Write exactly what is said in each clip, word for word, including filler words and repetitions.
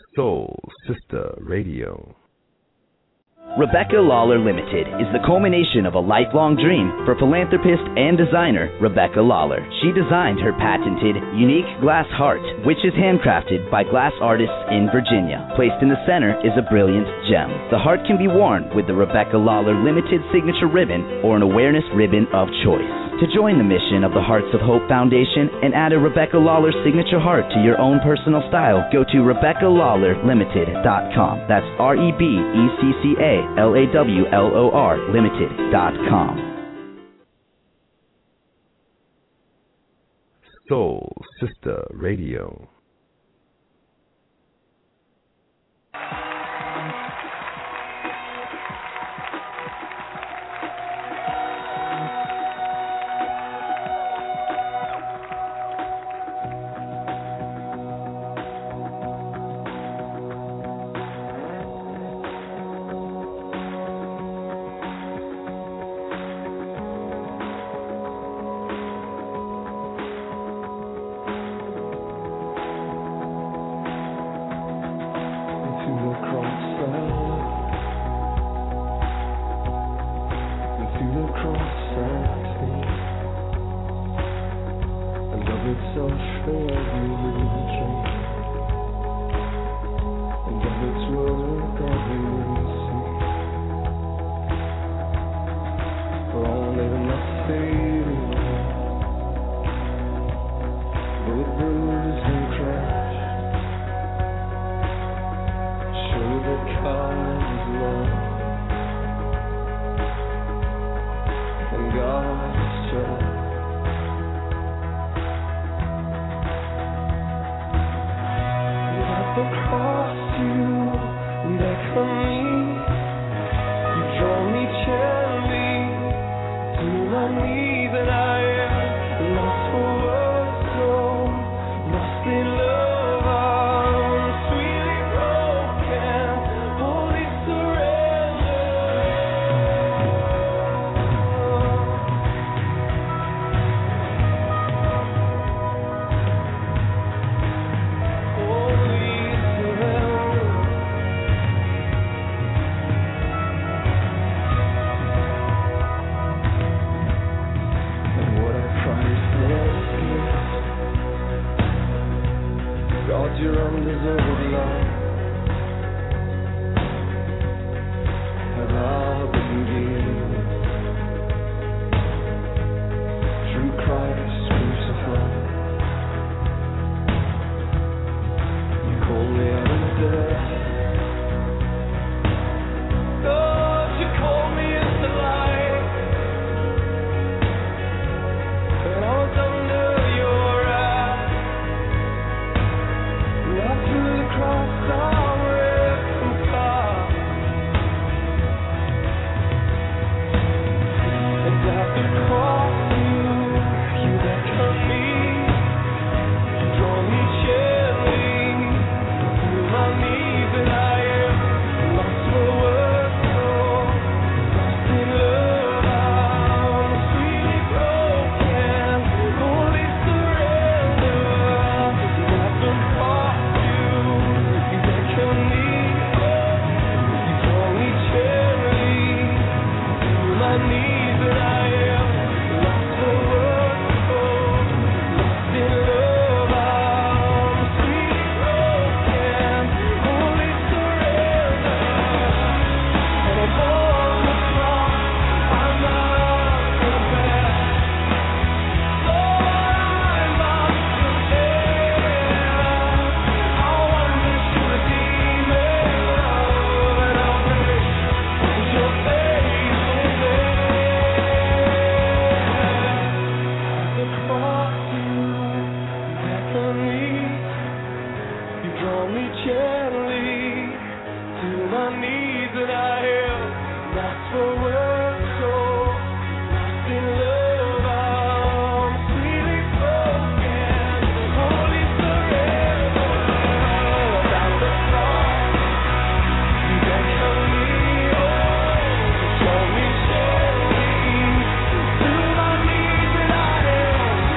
Soul Sister Radio. Rebecca Lawler Limited is the culmination of a lifelong dream for philanthropist and designer Rebecca Lawler. She designed her patented, unique glass heart, which is handcrafted by glass artists in Virginia. Placed in the center is a brilliant gem. The heart can be worn with the Rebecca Lawler Limited signature ribbon or an awareness ribbon of choice. To join the mission of the Hearts of Hope Foundation and add a Rebecca Lawler signature heart to your own personal style, go to Rebecca Lawler Limited dot com. That's R E B E C C A L A W L O R Limited dot com. Soul Sister Radio.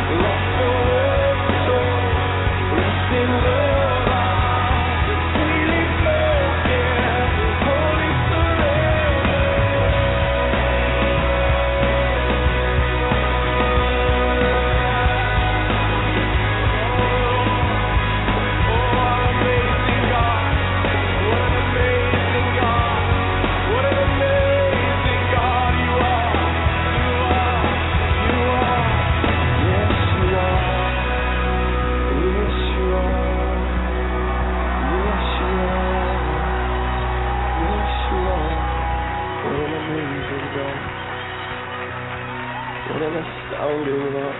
Sweet longer, you know.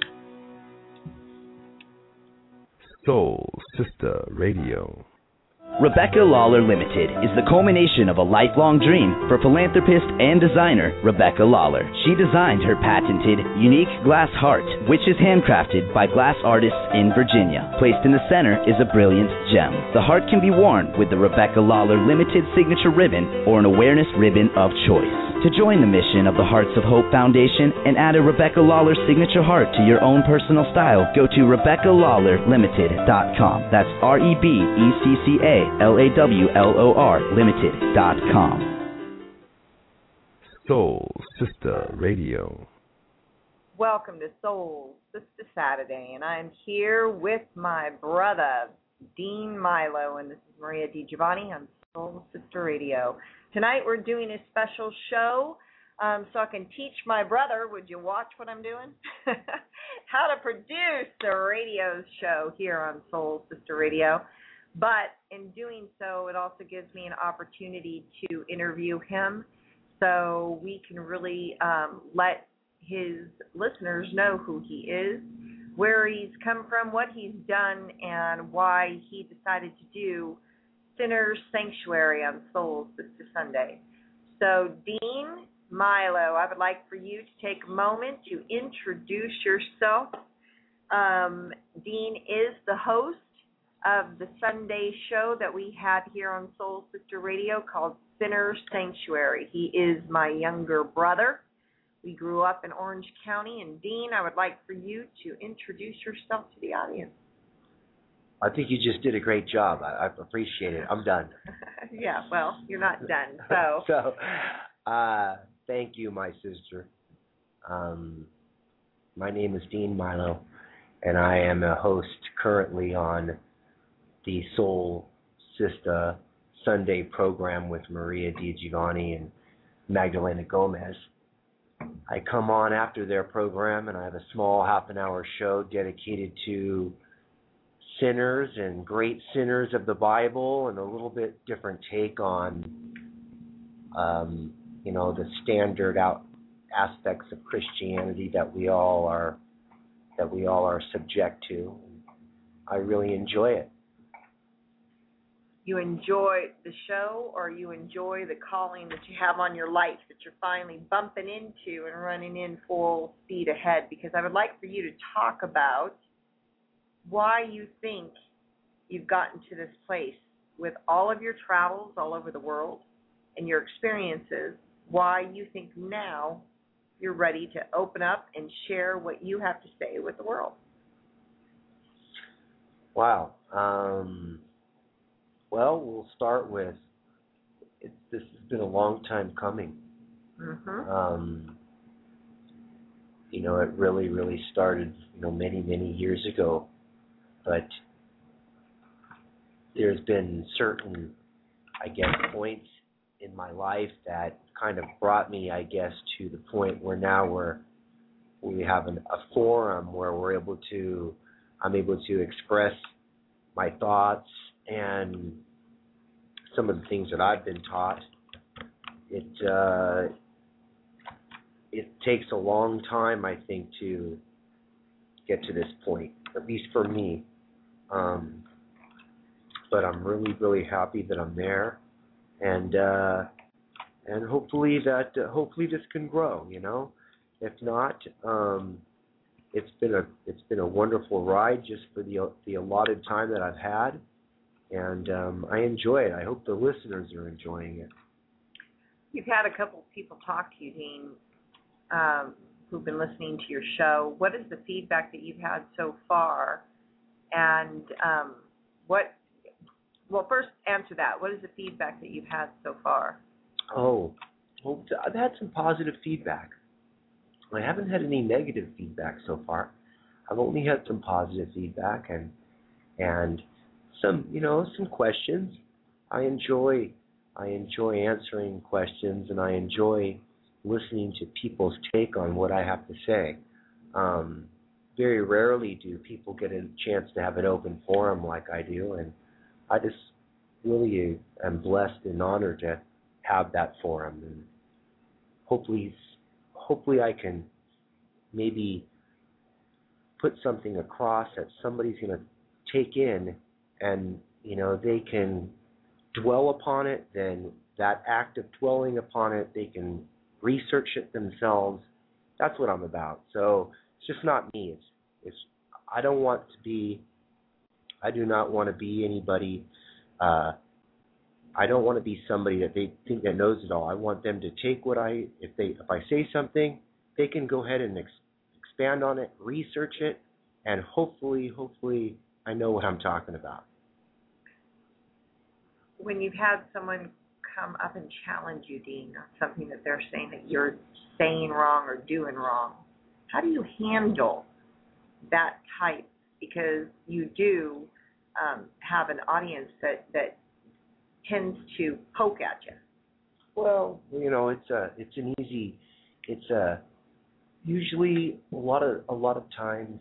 Soul Sister Radio. Rebecca Lawler Limited is the culmination of a lifelong dream for philanthropist and designer Rebecca Lawler. She designed her patented, unique glass heart, which is handcrafted by glass artists in Virginia. Placed in the center is a brilliant gem. The heart can be worn with the Rebecca Lawler Limited signature ribbon or an awareness ribbon of choice. To join the mission of the Hearts of Hope Foundation and add a Rebecca Lawler signature heart to your own personal style, go to Rebecca Lawler Limited dot com. That's R E B E C C A L A W L O R Limited dot com. Soul Sister Radio. Welcome to Soul Sister Saturday, and I'm here with my brother, Dean Milo, and this is Maria DiGiovanni on Soul Sister Radio. Tonight we're doing a special show um, so I can teach my brother, would you watch what I'm doing? How to produce a radio show here on Soul Sister Radio. But in doing so, it also gives me an opportunity to interview him so we can really um, let his listeners know who he is, where he's come from, what he's done, and why he decided to do Sinner's Sanctuary on Soul Sister Sunday. So, Dean Milo, I would like for you to take a moment to introduce yourself. Um, Dean is the host of the Sunday show that we had here on Soul Sister Radio called Sinner's Sanctuary. He is my younger brother. We grew up in Orange County. And, Dean, I would like for you to introduce yourself to the audience. I think you just did a great job. I, I appreciate it. I'm done. Yeah, well, you're not done. So, so uh, thank you, my sister. Um, my name is Dean Milo, and I am a host currently on the Soul Sister Sunday program with Maria DiGiovanni and Magdalena Gomez. I come on after their program, and I have a small half an hour show dedicated to sinners and great sinners of the Bible, and a little bit different take on, um, you know, the standard out aspects of Christianity that we all are that we all are subject to. I really enjoy it. You enjoy the show, or you enjoy the calling that you have on your life that you're finally bumping into and running in full speed ahead? Because I would like for you to talk about why you think you've gotten to this place with all of your travels all over the world and your experiences, why you think now you're ready to open up and share what you have to say with the world. Wow. Um, well, we'll start with, it, this has been a long time coming. Mm-hmm. Um, you know, it really, really started, you know, many, many years ago. But there's been certain, I guess, points in my life that kind of brought me, I guess, to the point where now we're, we have an, a forum where we're able to, I'm able to express my thoughts and some of the things that I've been taught. It uh, it takes a long time, I think, to get to this point, at least for me. Um, but I'm really, really happy that I'm there, and uh, and hopefully that uh, hopefully this can grow. You know, if not, um, it's been a it's been a wonderful ride just for the the allotted time that I've had, and um, I enjoy it. I hope the listeners are enjoying it. You've had a couple of people talk to you, Dean, um, who've been listening to your show. What is the feedback that you've had so far? And um, what, well, first answer that. What is the feedback that you've had so far? Oh, well, I've had some positive feedback. I haven't had any negative feedback so far. I've only had some positive feedback and and some, you know, some questions. I enjoy, I enjoy answering questions, and I enjoy listening to people's take on what I have to say. Um, Very rarely do people get a chance to have an open forum like I do, and I just really am blessed and honored to have that forum. And hopefully, hopefully I can maybe put something across that somebody's going to take in, and you know they can dwell upon it, then that act of dwelling upon it, they can research it themselves. That's what I'm about. So it's just not me. It's, it's I don't want to be, I do not want to be anybody, uh, I don't want to be somebody that they think that knows it all. I want them to take what I, if they, if I say something, they can go ahead and ex- expand on it, research it, and hopefully, hopefully I know what I'm talking about. When you've had someone come up and challenge you, Dean, on something that they're saying that you're saying wrong or doing wrong, how do you handle that type? Because you do um, have an audience that, that tends to poke at you. Well, you know, it's a, it's an easy, it's a, usually a lot of, a lot of times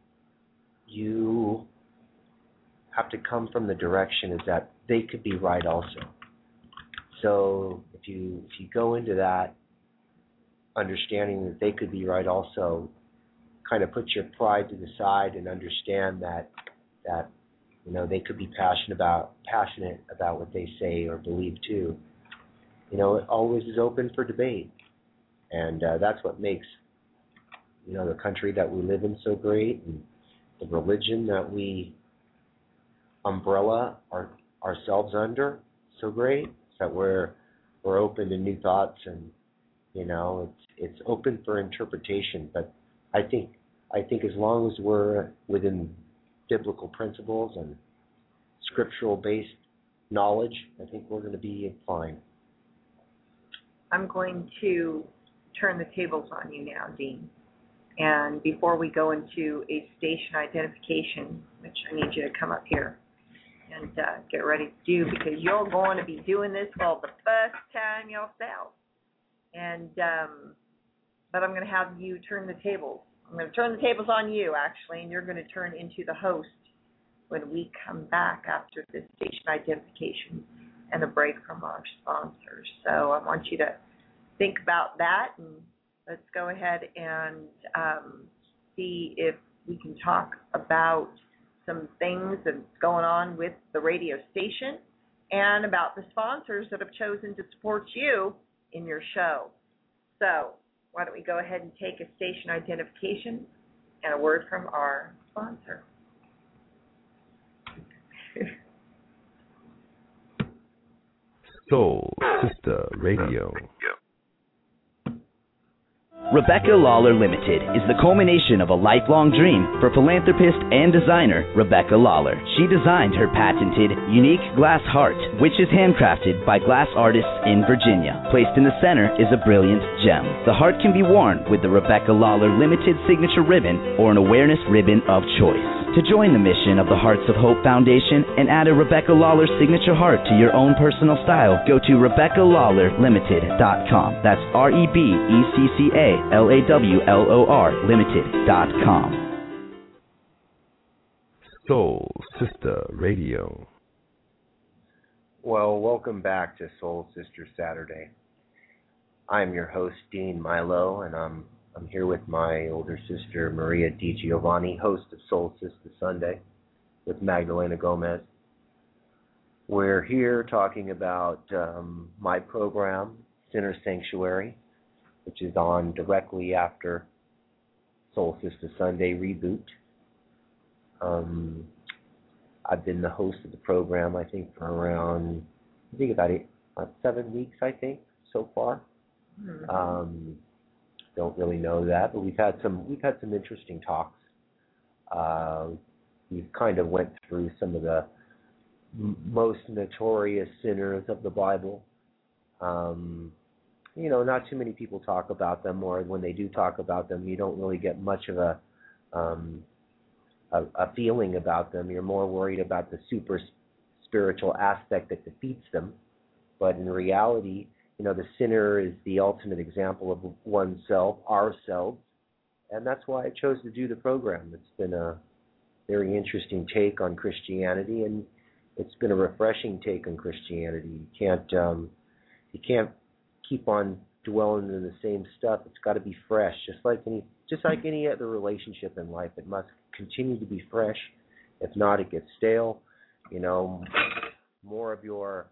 you have to come from the direction is that they could be right also. So if you, if you go into that understanding that they could be right also, kind of put your pride to the side and understand that, that, you know, they could be passionate about passionate about what they say or believe too. You know, it always is open for debate, and uh, that's what makes, you know, the country that we live in so great, and the religion that we umbrella our, ourselves under so great. Is that we're we're open to new thoughts, and you know, it's it's open for interpretation. But I think I think as long as we're within biblical principles and scriptural-based knowledge, I think we're going to be fine. I'm going to turn the tables on you now, Dean. And before we go into a station identification, which I need you to come up here and uh, get ready to do, because you're going to be doing this for the first time yourself. And um, but I'm going to have you turn the tables. I'm going to turn the tables on you, actually, and you're going to turn into the host when we come back after this station identification and a break from our sponsors. So I want you to think about that, and let's go ahead and um, see if we can talk about some things that's going on with the radio station and about the sponsors that have chosen to support you in your show. So why don't we go ahead and take a station identification and a word from our sponsor. Soul Sister Radio. Rebecca Lawler Limited is the culmination of a lifelong dream for philanthropist and designer Rebecca Lawler. She designed her patented, unique glass heart, which is handcrafted by glass artists in Virginia. Placed in the center is a brilliant gem. The heart can be worn with the Rebecca Lawler Limited signature ribbon or an awareness ribbon of choice. To join the mission of the Hearts of Hope Foundation and add a Rebecca Lawler signature heart to your own personal style, go to Rebecca Lawler Limited dot com. That's R E B E C C A L A W L O R Limited dot com. Soul Sister Radio. Well, welcome back to Soul Sister Saturday. I'm your host, Dean Milo, and I'm I'm here with my older sister, Maria DiGiovanni, host of Soul Sister Sunday with Magdalena Gomez. We're here talking about um, my program, Sinner Sanctuary, which is on directly after Soul Sister Sunday Reboot. Um, I've been the host of the program, I think, for around, I think about eight, about seven weeks, I think, so far. Mm-hmm. Um, don't really know that, but we've had some we've had some interesting talks. Uh, we've kind of went through some of the m- most notorious sinners of the Bible. Um, you know, not too many people talk about them, or when they do talk about them, you don't really get much of a um, a, a feeling about them. You're more worried about the super spiritual aspect that defeats them, but in reality, you know, the sinner is the ultimate example of oneself, ourselves, and that's why I chose to do the program. It's been a very interesting take on Christianity, and it's been a refreshing take on Christianity. You can't, um, you can't keep on dwelling in the same stuff. It's got to be fresh, just like any, just like any other relationship in life. It must continue to be fresh. If not, it gets stale. You know, more of your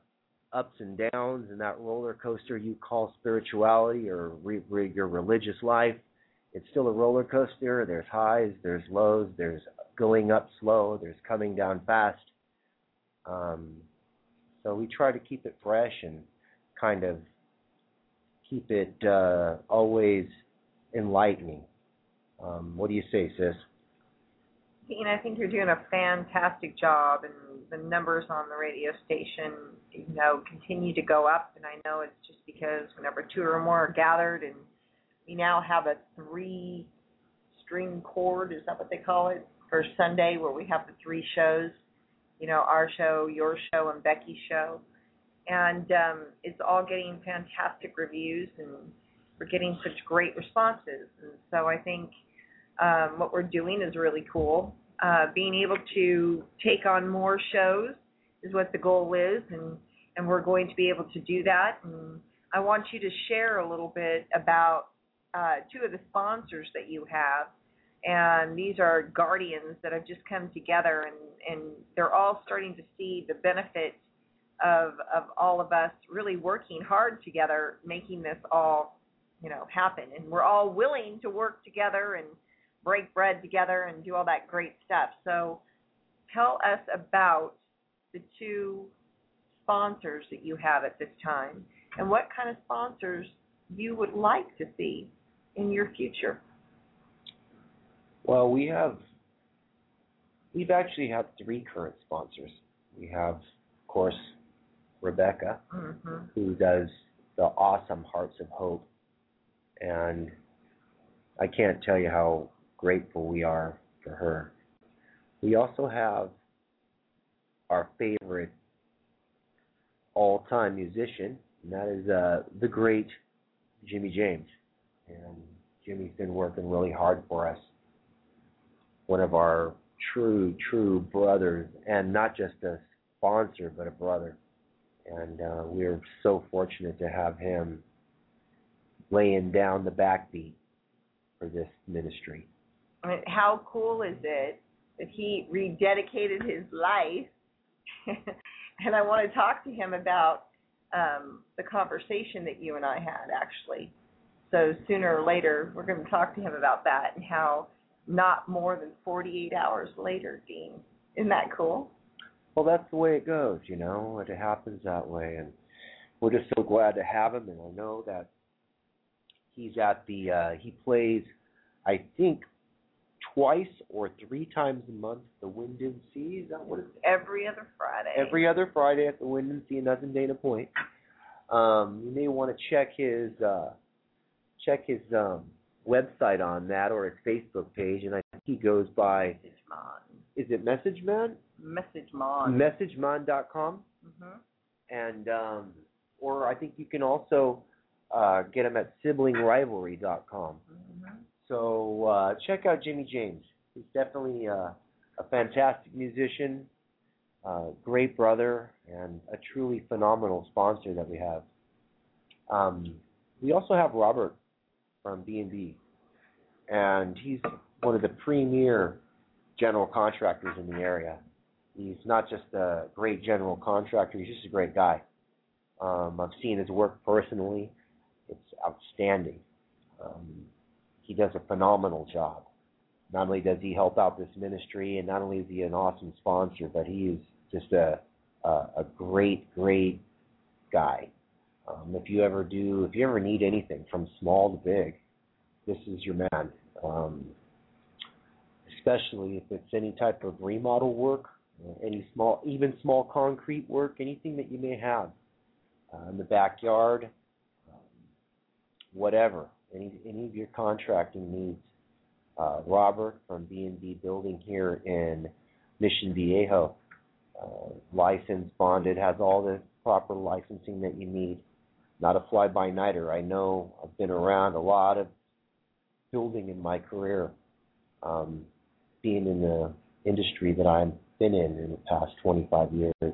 ups and downs and that roller coaster you call spirituality or re- re- your religious life. It's still a roller coaster. There's highs, there's lows, there's going up slow, there's coming down fast. Um, so we try to keep it fresh and kind of keep it uh, always enlightening. Um, what do you say, sis? Dean, I think you're doing a fantastic job, and the numbers on the radio station, you know, continue to go up. And I know it's just because whenever two or more are gathered, and we now have a three-string chord, is that what they call it, for Sunday, where we have the three shows, you know, our show, your show, and Becky's show. And um, it's all getting fantastic reviews, and we're getting such great responses. And so I think Um, what we're doing is really cool. Uh, being able to take on more shows is what the goal is, and, and we're going to be able to do that. And I want you to share a little bit about uh, two of the sponsors that you have. And these are guardians that have just come together, and, and they're all starting to see the benefit of, of all of us really working hard together, making this all, you know, happen. And we're all willing to work together and break bread together and do all that great stuff. So tell us about the two sponsors that you have at this time and what kind of sponsors you would like to see in your future. Well, we have, we've actually had three current sponsors. We have, of course, Rebecca, mm-hmm. who does the awesome Hearts of Hope. And I can't tell you how grateful we are for her. We also have our favorite all-time musician, and that is uh, the great Jimmy James. And Jimmy's been working really hard for us. One of our true, true brothers, and not just a sponsor, but a brother. And uh, we're so fortunate to have him laying down the backbeat for this ministry. I mean, how cool is it that he rededicated his life? And I want to talk to him about um, the conversation that you and I had, actually. So sooner or later, we're going to talk to him about that and how not more than forty-eight hours later, Dean. Isn't that cool? Well, that's the way it goes, you know. It happens that way. And we're just so glad to have him. And I know that he's at the, uh, he plays, I think, twice or three times a month at the Wind and Sea. Is that what it's? Every other Friday. Every other Friday at the Wind and Sea, and that's in Dana Point. Um, you may want to check his uh, check his um, website on that or his Facebook page, and I think he goes by. MessageMon. Is it MessageMon? MessageMon. MessageMon dot com. Mm-hmm. And um, or I think you can also uh, get him at Sibling Rivalry dot com. Mm-hmm. So uh, check out Jimmy James. He's definitely uh, a fantastic musician, uh, great brother, and a truly phenomenal sponsor that we have. Um, we also have Robert from B and B, and he's one of the premier general contractors in the area. He's not just a great general contractor, he's just a great guy. Um, I've seen his work personally. It's outstanding. Um, He does a phenomenal job. Not only does he help out this ministry, and not only is he an awesome sponsor, but he is just a a, a great, great guy. Um, if you ever do, if you ever need anything from small to big, this is your man. Um, especially if it's any type of remodel work, any small, even small concrete work, anything that you may have uh, in the backyard, um, whatever. Any any of your contracting needs, uh, Robert from B and B Building here in Mission Viejo, uh, licensed, bonded, has all the proper licensing that you need. Not a fly-by-nighter. I know I've been around a lot of building in my career, um, being in the industry that I've been in in the past twenty-five years. And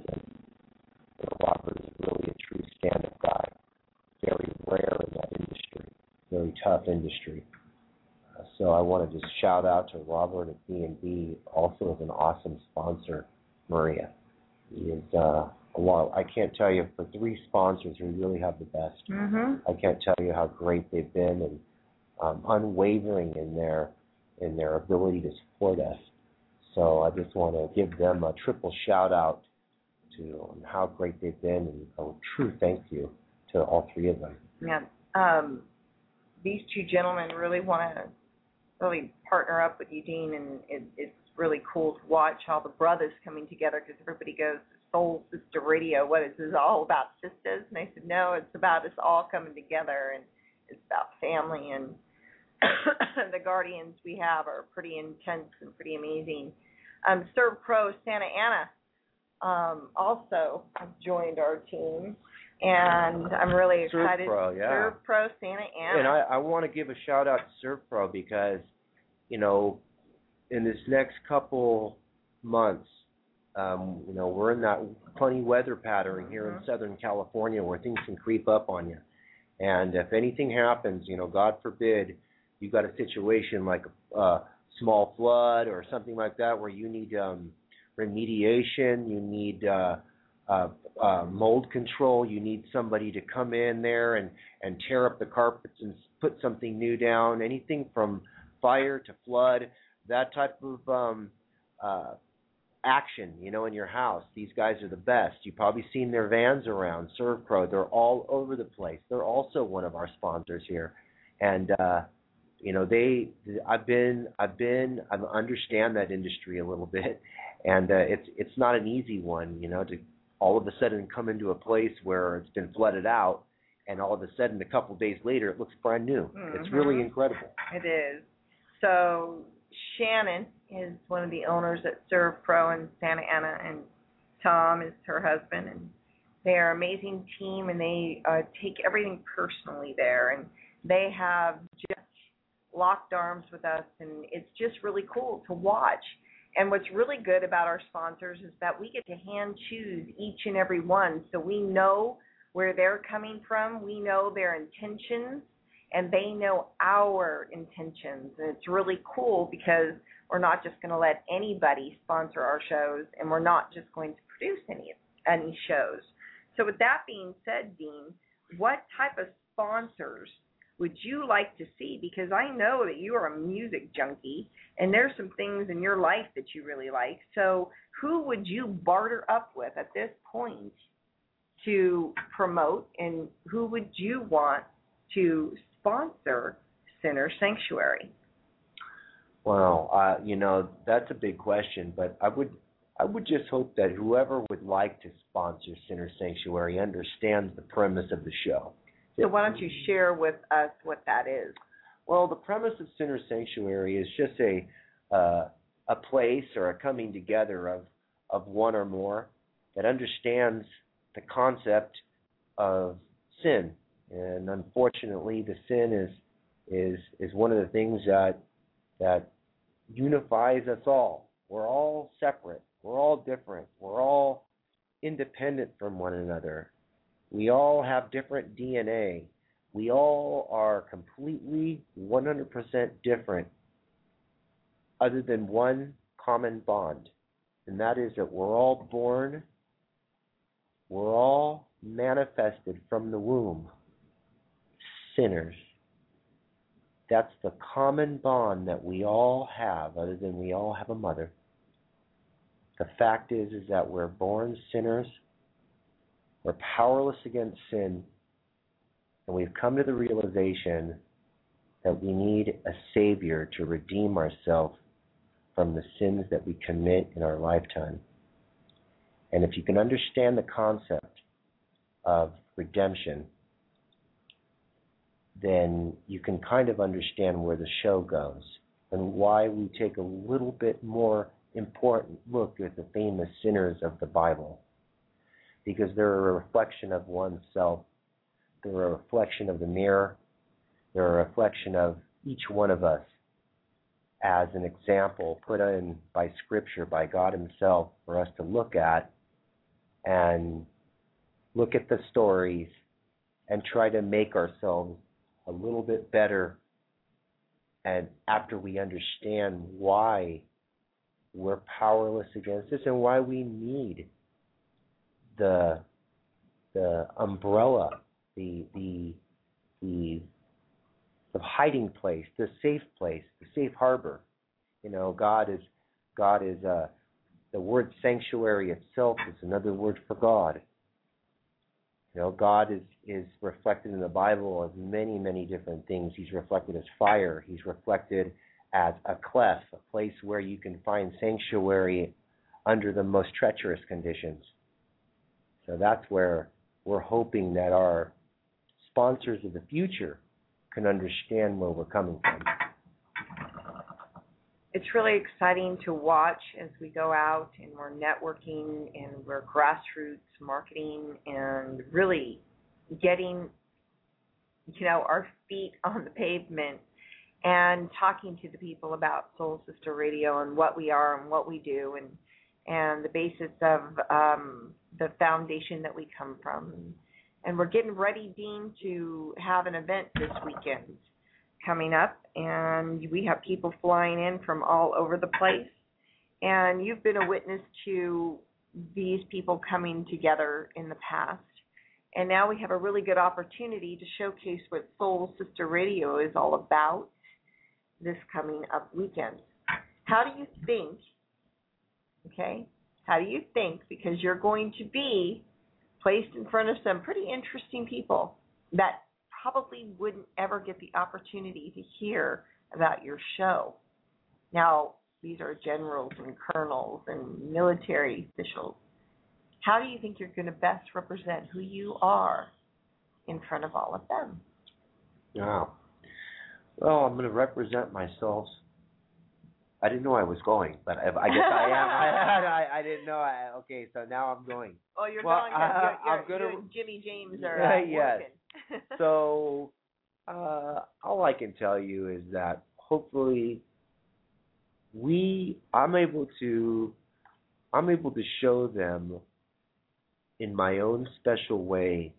you know, Robert is really a true stand-up guy. Very rare in that industry. Very tough industry. Uh, so I want to just shout out to Robert at B and B, also as an awesome sponsor, Maria. He is uh, a lot. I can't tell you, for three sponsors, we really have the best. Mm-hmm. I can't tell you how great they've been and um, unwavering in their in their ability to support us. So I just want to give them a triple shout out to um, how great they've been, and a true thank you to all three of them. Yeah. Um, these two gentlemen really want to really partner up with you, Dean, and it, it's really cool to watch all the brothers coming together, because everybody goes, Soul Sister Radio, what is this all about, sisters? And I said, no, it's about us all coming together, and it's about family, and the guardians we have are pretty intense and pretty amazing. Um, ServPro Santa Ana um, also joined our team, and I'm really excited. ServPro, yeah. ServPro Santa Ana. And I, I want to give a shout out to ServPro because, you know, in this next couple months, um, you know, we're in that funny weather pattern here mm-hmm. in Southern California where things can creep up on you. And if anything happens, you know, God forbid, you got a situation like a uh, small flood or something like that where you need um, remediation, you need uh, uh, uh, mold control, you need somebody to come in there and, and tear up the carpets and put something new down, anything from fire to flood, that type of um, uh, action, you know, in your house. These guys are the best. You've probably seen their vans around, ServPro. They're all over the place. They're also one of our sponsors here. And, uh, you know, they, I've been, I've been, I understand that industry a little bit, and uh, it's, it's not an easy one, you know, to all of a sudden come into a place where it's been flooded out, and all of a sudden, a couple of days later, it looks brand new. Mm-hmm. It's really incredible. It is. So Shannon is one of the owners at ServPro in Santa Ana, and Tom is her husband, and they are an amazing team, and they uh, take everything personally there, and they have just locked arms with us, and it's just really cool to watch. And what's really good about our sponsors is that we get to hand choose each and every one, so we know where they're coming from, we know their intentions, and they know our intentions. And it's really cool because we're not just going to let anybody sponsor our shows, and we're not just going to produce any any shows. So with that being said, Dean, what type of sponsors would you like to see? Because I know that you are a music junkie, and there's some things in your life that you really like. So who would you barter up with at this point to promote, and who would you want to sponsor Sinner Sanctuary? Well, uh, you know, that's a big question, but I would I would just hope that whoever would like to sponsor Sinner Sanctuary understands the premise of the show. So why don't you share with us what that is? Well, the premise of Sinner Sanctuary is just a uh, a place or a coming together of, of one or more that understands the concept of sin. And unfortunately, the sin is is is one of the things that that unifies us all. We're all separate. We're all different. We're all independent from one another. We all have different D N A. We all are completely one hundred percent different other than one common bond, and that is that we're all born, we're all manifested from the womb, sinners. That's the common bond that we all have, other than we all have a mother. The fact is, is that we're born sinners. We're powerless against sin, and we've come to the realization that we need a Savior to redeem ourselves from the sins that we commit in our lifetime. And if you can understand the concept of redemption, then you can kind of understand where the show goes and why we take a little bit more important look at the famous sinners of the Bible. Because they're a reflection of oneself. They're a reflection of the mirror. They're a reflection of each one of us as an example put in by Scripture, by God Himself, for us to look at and look at the stories and try to make ourselves a little bit better. And after we understand why we're powerless against this and why we need the the umbrella, the the the the hiding place, the safe place, the safe harbor. You know, God is God is uh, the word sanctuary itself is another word for God. You know, God is, is reflected in the Bible as many, many different things. He's reflected as fire. He's reflected as a cleft, a place where you can find sanctuary under the most treacherous conditions. So that's where we're hoping that our sponsors of the future can understand where we're coming from. It's really exciting to watch as we go out and we're networking and we're grassroots marketing and really getting, you know, our feet on the pavement and talking to the people about Soul Sister Radio and what we are and what we do and and the basis of um, the foundation that we come from. And we're getting ready, Dean, to have an event this weekend coming up, and we have people flying in from all over the place. And you've been a witness to these people coming together in the past. And now we have a really good opportunity to showcase what Soul Sister Radio is all about this coming up weekend. How do you think, okay, how do you think, because you're going to be placed in front of some pretty interesting people that probably wouldn't ever get the opportunity to hear about your show. Now, these are generals and colonels and military officials. How do you think you're going to best represent who you are in front of all of them? Wow. Well, I'm going to represent myself. I didn't know I was going, but I, I guess I am. I, I, I didn't know. I, okay, so now I'm going. Oh, you're well, going. You're, you're, I'm gonna, you and Jimmy James are uh, yes. working. So uh, all I can tell you is that hopefully we, I'm able to, I'm able to show them in my own special way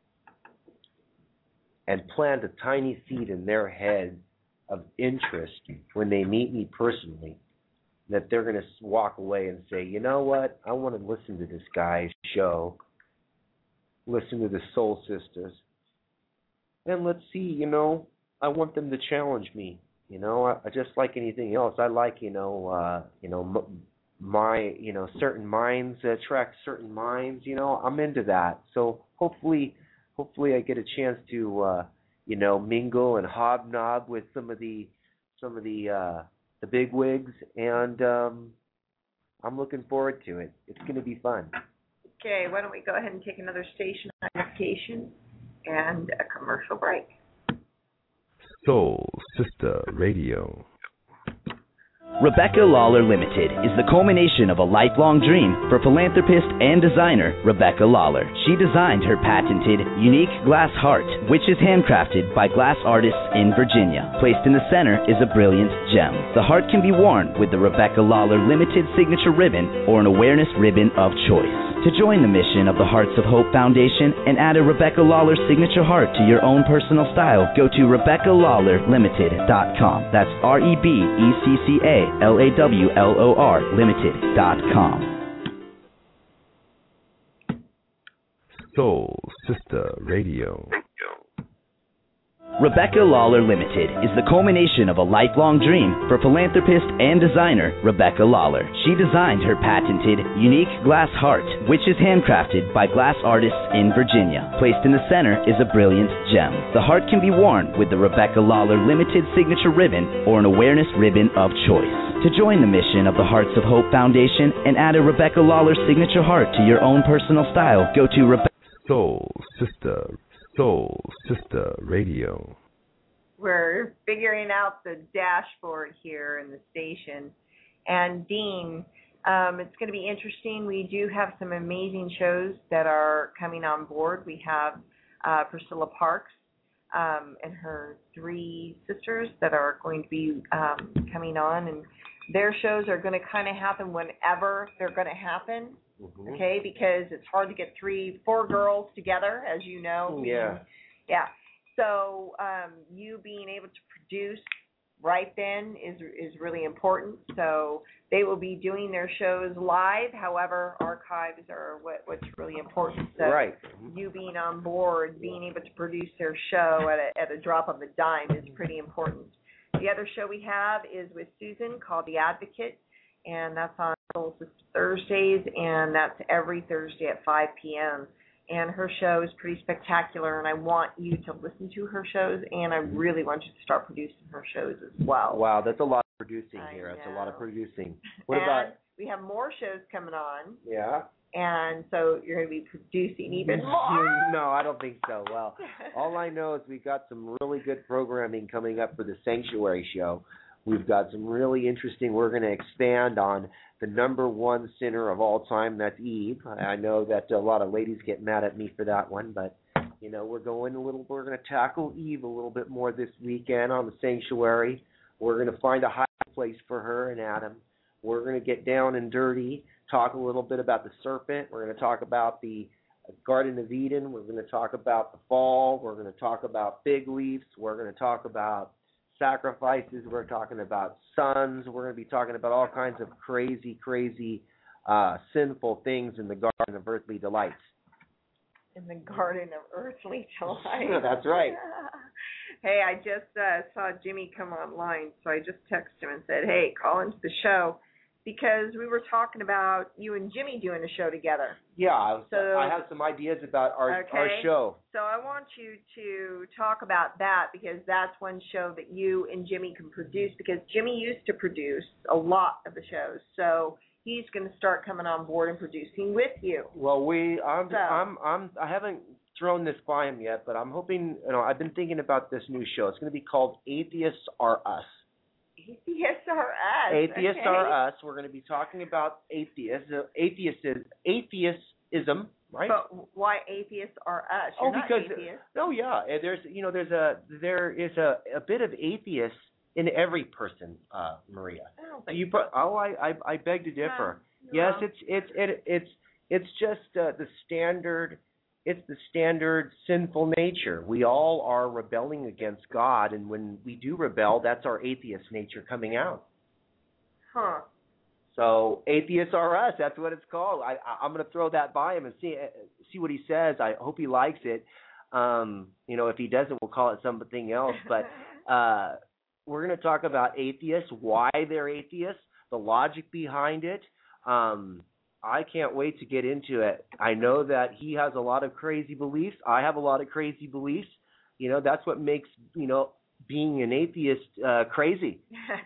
and plant a tiny seed in their head of interest when they meet me personally, that they're going to walk away and say, you know what, I want to listen to this guy's show, listen to the Soul Sisters, and let's see, you know, I want them to challenge me, you know, I, I just like anything else. I like, you know, uh, you know, m- my, you know, certain minds attract certain minds, you know, I'm into that. So hopefully, hopefully I get a chance to, uh, you know, mingle and hobnob with some of the, some of the, uh, the big wigs, and um, I'm looking forward to it. It's going to be fun. Okay, why don't we go ahead and take another station identification and a commercial break. Soul Sister Radio. Rebecca Lawler Limited is the culmination of a lifelong dream for philanthropist and designer Rebecca Lawler. She designed her patented, unique glass heart, which is handcrafted by glass artists in Virginia. Placed in the center is a brilliant gem. The heart can be worn with the Rebecca Lawler Limited signature ribbon or an awareness ribbon of choice. To join the mission of the Hearts of Hope Foundation and add a Rebecca Lawler signature heart to your own personal style, go to Rebecca Lawler Limited dot com. That's R E B E C C A L A W L O R Limited dot com. Soul Sister Radio. Rebecca Lawler Limited is the culmination of a lifelong dream for philanthropist and designer Rebecca Lawler. She designed her patented, unique glass heart, which is handcrafted by glass artists in Virginia. Placed in the center is a brilliant gem. The heart can be worn with the Rebecca Lawler Limited signature ribbon or an awareness ribbon of choice. To join the mission of the Hearts of Hope Foundation and add a Rebecca Lawler signature heart to your own personal style, go to Rebecca Soul Sister Soul Sister Radio. We're figuring out the dashboard here in the station. And Dean, um, it's going to be interesting. We do have some amazing shows that are coming on board. We have uh, Priscilla Parks um, and her three sisters that are going to be um, coming on. And their shows are going to kind of happen whenever they're going to happen. Mm-hmm. Okay, because it's hard to get three, four girls together, as you know. Yeah. Yeah. So um, you being able to produce right then is is really important. So they will be doing their shows live. However, archives are what, what's really important. So right. you being on board, being able to produce their show at a, at a drop of a dime is pretty important. The other show we have is with Susan called The Advocate, and that's on Soul Sister Thursdays, and that's every Thursday at five p.m. And her show is pretty spectacular, and I want you to listen to her shows, and I really want you to start producing her shows as well. Wow, that's a lot of producing I here. know. That's a lot of producing. What and about? We have more shows coming on, Yeah. and so you're going to be producing even more. No, I don't think so. Well, all I know is we've got some really good programming coming up for the Sanctuary Show. We've got some really interesting. We're going to expand on the number one sinner of all time. That's Eve. I know that a lot of ladies get mad at me for that one, but you know we're going a little. We're going to tackle Eve a little bit more this weekend on the Sanctuary. We're going to find a high place for her and Adam. We're going to get down and dirty, talk a little bit about the serpent. We're going to talk about the Garden of Eden. We're going to talk about the fall. We're going to talk about fig leaves. We're going to talk about sacrifices. We're talking about sons. We're going to be talking about all kinds of crazy, crazy, uh, sinful things in the Garden of Earthly Delights. In the Garden of Earthly Delights. That's right. Hey, I just uh, saw Jimmy come online, so I just texted him and said, hey, call into the show, because we were talking about you and Jimmy doing a show together. Yeah, I, was, so, I have some ideas about our, okay. our show. So I want you to talk about that, because that's one show that you and Jimmy can produce, because Jimmy used to produce a lot of the shows. So he's going to start coming on board and producing with you. Well, we I'm so. I'm I'm I haven't thrown this by him yet, but I'm hoping, you know, I've been thinking about this new show. It's going to be called Atheists Are Us. Atheists Are Us. Atheists okay. Are Us. We're going to be talking about atheists, atheism, atheism, right? But why atheists are us? You're oh, because not atheists. oh yeah, there's you know there's a there is a, a bit of atheists in every person, uh, Maria. I don't think You so. put, oh I, I I beg to differ. No, yes, no. it's it's it, it's it's just uh, the standard. It's the standard sinful nature. We all are rebelling against God, and when we do rebel, that's our atheist nature coming out. Huh. So atheists are us. That's what it's called. I, I, I'm going to throw that by him and see see what he says. I hope he likes it. Um, you know, if he doesn't, we'll call it something else. But uh, we're going to talk about atheists, why they're atheists, the logic behind it. Um, I can't wait to get into it. I know that he has a lot of crazy beliefs. I have a lot of crazy beliefs. You know, that's what makes, you know, being an atheist uh, crazy.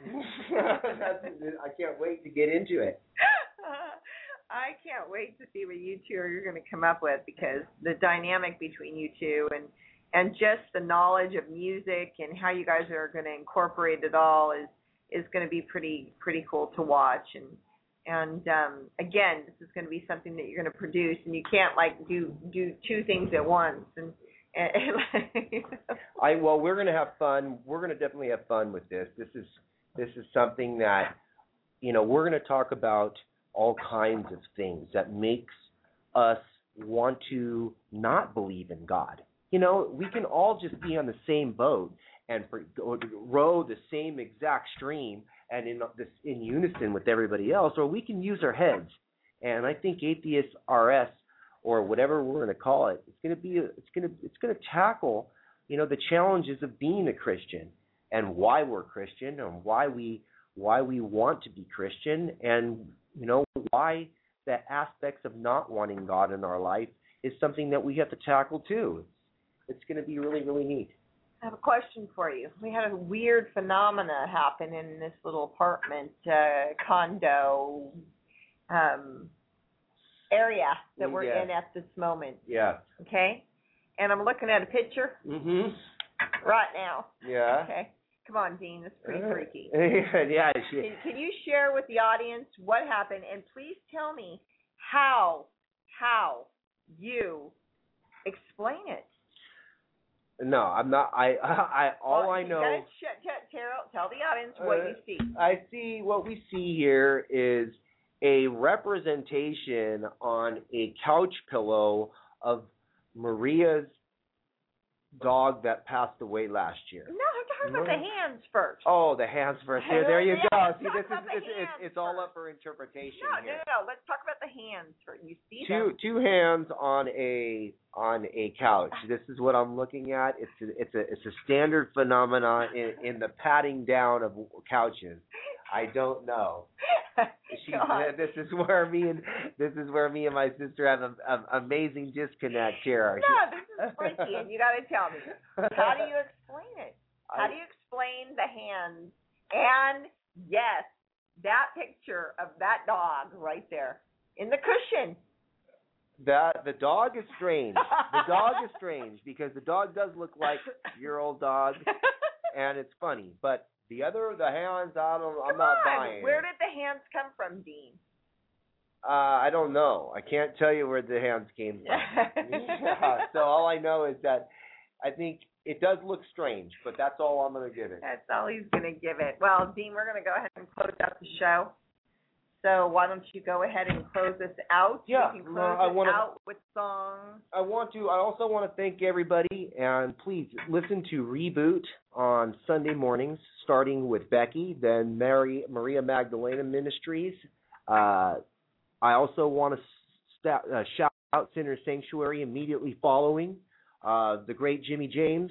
I can't wait to get into it. I can't wait to see what you two are going to come up with, because the dynamic between you two and and just the knowledge of music and how you guys are going to incorporate it all is is going to be pretty pretty cool to watch. And And um, again, this is going to be something that you're going to produce, and you can't like do do two things at once. And, and, and I well, we're going to have fun. We're going to definitely have fun with this. This is this is something that, you know, we're going to talk about all kinds of things that makes us want to not believe in God. You know, we can all just be on the same boat and for, row the same exact stream and in this in unison with everybody else, or we can use our heads. And I think Atheists R S, or whatever we're going to call it, it's going to be it's going to it's going to tackle, you know, the challenges of being a Christian and why we're Christian and why we why we want to be Christian, and you know why the aspects of not wanting God in our life is something that we have to tackle too. It's, it's going to be really really neat. I have a question for you. We had a weird phenomena happen in this little apartment uh, condo um, area that we're yeah. in at this moment. Yeah. Okay? And I'm looking at a picture Mhm. right now. Yeah. Okay. Come on, Dean. That's pretty freaky. yeah. She, Can, can you share with the audience what happened? And please tell me how, how you explain it. No, I'm not. I, I, all well, I you know. gotta sh- t- tell, tell the audience what uh, you see. I see what we see here is a representation on a couch pillow of Maria's dog that passed away last year. No, talk about the hands first. Oh, the hands first. There, there you Yeah, go. See, this is it's, it's, it's all up for interpretation No, no, here. no, no. Let's talk about the hands first. You see Two them. two hands on a on a couch. This is what I'm looking at. It's a, it's a it's a standard phenomenon in, in the patting down of couches. I don't know. She, this is where me and this is where me and my sister have an amazing disconnect here. No, this is freaky, and you got to tell me. How do you explain it? How do you explain the hands? And yes, that picture of that dog right there in the cushion. That the dog is strange. The dog is strange because the dog does look like your old dog, and it's funny. But the other, the hands, I don't. I'm Come not on. buying. Where did the hands come from, Dean? Uh, I don't know. I can't tell you where the hands came from. Yeah, so all I know is that I think it does look strange, but that's all I'm going to give it. That's all he's going to give it. Well, Dean, we're going to go ahead and close out the show. So why don't you go ahead and close this out? Yeah, you can close no, I it wanna, out with songs. I want to. I also want to thank everybody, and please listen to Reboot on Sunday mornings, starting with Becky, then Mary Maria Magdalena Ministries. Uh, I also want to st- uh, shout out Sinner Sanctuary immediately following. Uh, the great Jimmy James,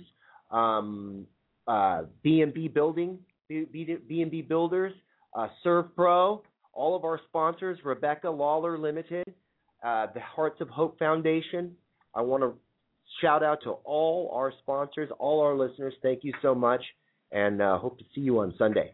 um, uh, B and B Building, B and B Builders, uh, Serve Pro. All of our sponsors, Rebecca Lawler Limited, uh, the Hearts of Hope Foundation. I want to shout out to all our sponsors, all our listeners. Thank you so much, and uh, hope to see you on Sunday.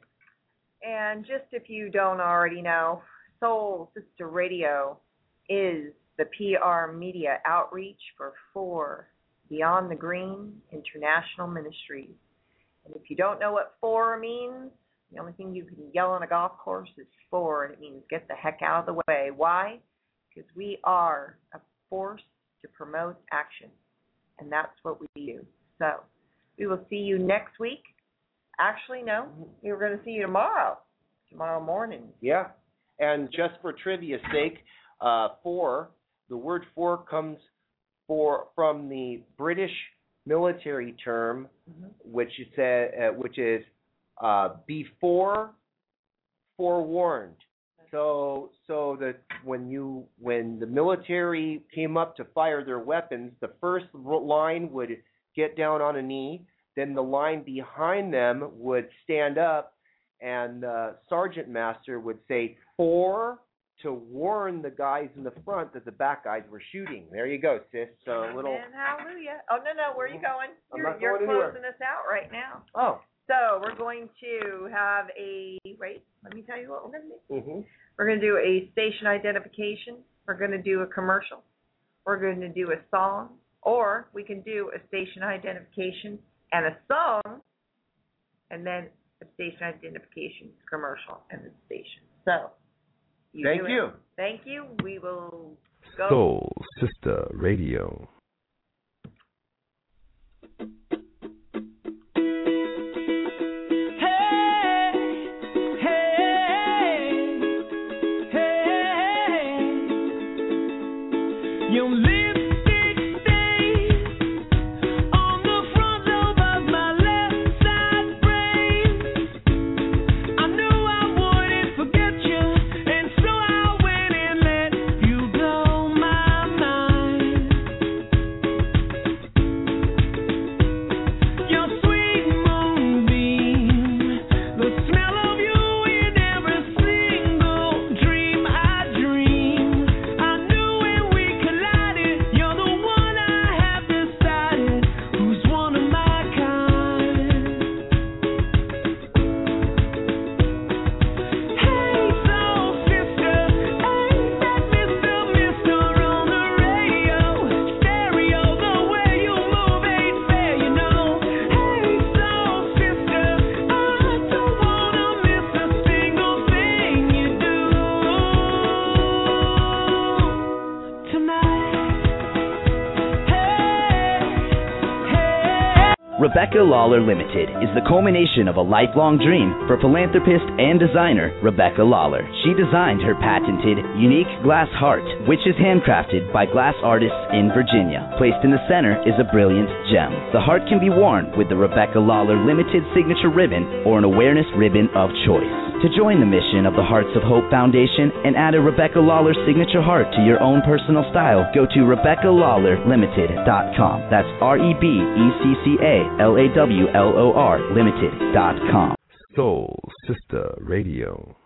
And just if you don't already know, Soul Sister Radio is the P R media outreach for four Beyond the Green International Ministries. And if you don't know what four means, the only thing you can yell on a golf course is four, and it means get the heck out of the way. Why? Because we are a force to promote action, and that's what we do. So we will see you next week. Actually, no, we were going to see you tomorrow, tomorrow morning. Yeah, and just for trivia's sake, uh, four, the word four comes for from the British military term, mm-hmm. which is uh, which is Uh, before forewarned. So so that when you when the military came up to fire their weapons, the first line would get down on a knee, then the line behind them would stand up, and the sergeant master would say four to warn the guys in the front that the back guys were shooting. There you go, sis. So a little. And hallelujah. Oh no no, where are you going? I'm You're, not you're going closing anywhere. us out right now. Oh. So we're going to have a, wait, let me tell you what we're going to do. Mm-hmm. We're going to do a station identification. We're going to do a commercial. We're going to do a song. Or we can do a station identification and a song, and then a station identification, commercial, and the station. So, you Thank do you. It. Thank you. We will go. Soul Sister Radio. Rebecca Lawler Limited is the culmination of a lifelong dream for philanthropist and designer Rebecca Lawler. She designed her patented, unique glass heart, which is handcrafted by glass artists in Virginia. Placed in the center is a brilliant gem. The heart can be worn with the Rebecca Lawler Limited signature ribbon or an awareness ribbon of choice. To join the mission of the Hearts of Hope Foundation and add a Rebecca Lawler signature heart to your own personal style, go to Rebecca Lawler Limited dot com. That's R E B E C C A L A W L O R Limited dot com. Soul Sister Radio.